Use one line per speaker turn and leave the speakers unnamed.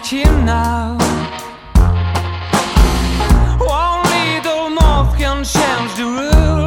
him now. Only the North can change the rules.